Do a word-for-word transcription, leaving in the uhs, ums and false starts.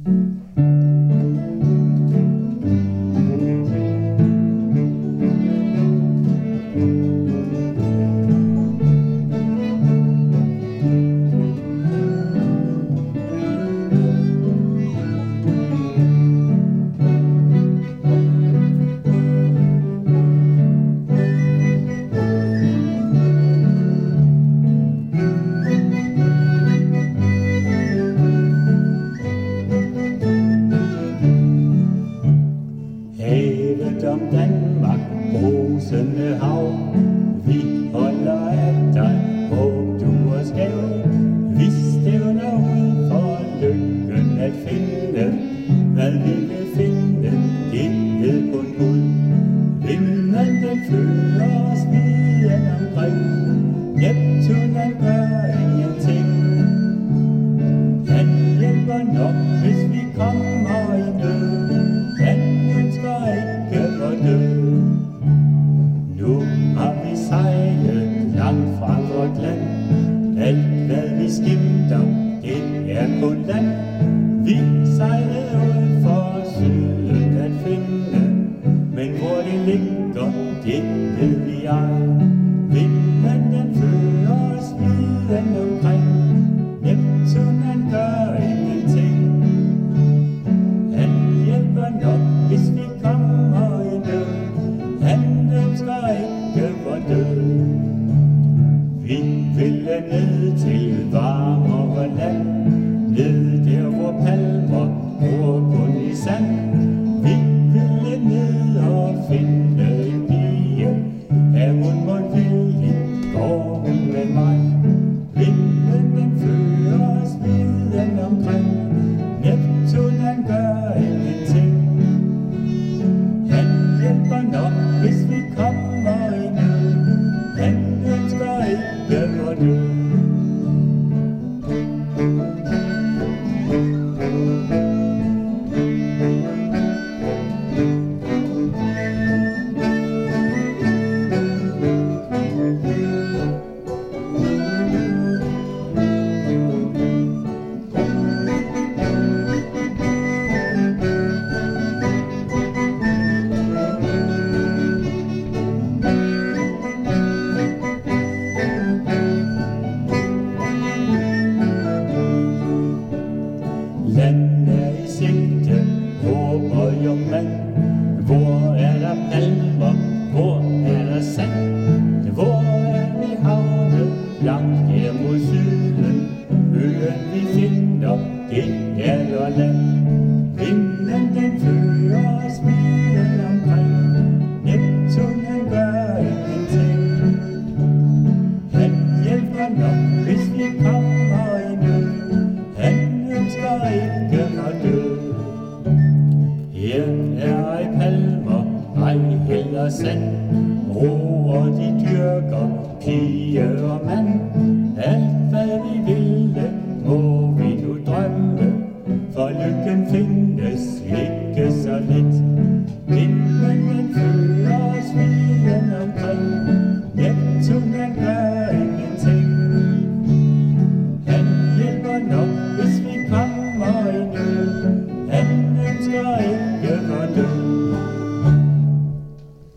Om Danmark, brusende hav, vi holder af dig, håb du er skæv. Vi stævner ud for lykken at finde, hvad vi vil finde, det ved kun Gud. Vinden den fører os viden omkring, Neptunen gør ingenting. Han hjælper nok, hvis vi kommer i nød, han ønsker ikke vor død. Nu har vi sejlet langt fra vort land, alt hvad vi skimter, det er på land. Vi sejlede ud for syden at finde, men hvor det ligger, det ved vi ej. Vinden den fører os viden omkring, Neptunen gør ingenting. Han hjælper nok, hvis vi kommer i nød, han ønsker ikke vor død. Vi ville ned til varmere land, ned der hvor palmer gror kun i sand. Vi ville ned og finde en pige, er hun modvillig, går hun med mig. Vinden den fører os viden omkring, Neptunen gør ingenting. Han hjælper nok, hvis vi kommer i nød, han ønsker ikke vor død. Land er i sigte, håber jo mand. Hvor er der palmer, hvor er der sand? Hvor er vi havnet, langt her mod syden? Øen vi finder, det er Lolland. Vinden den fører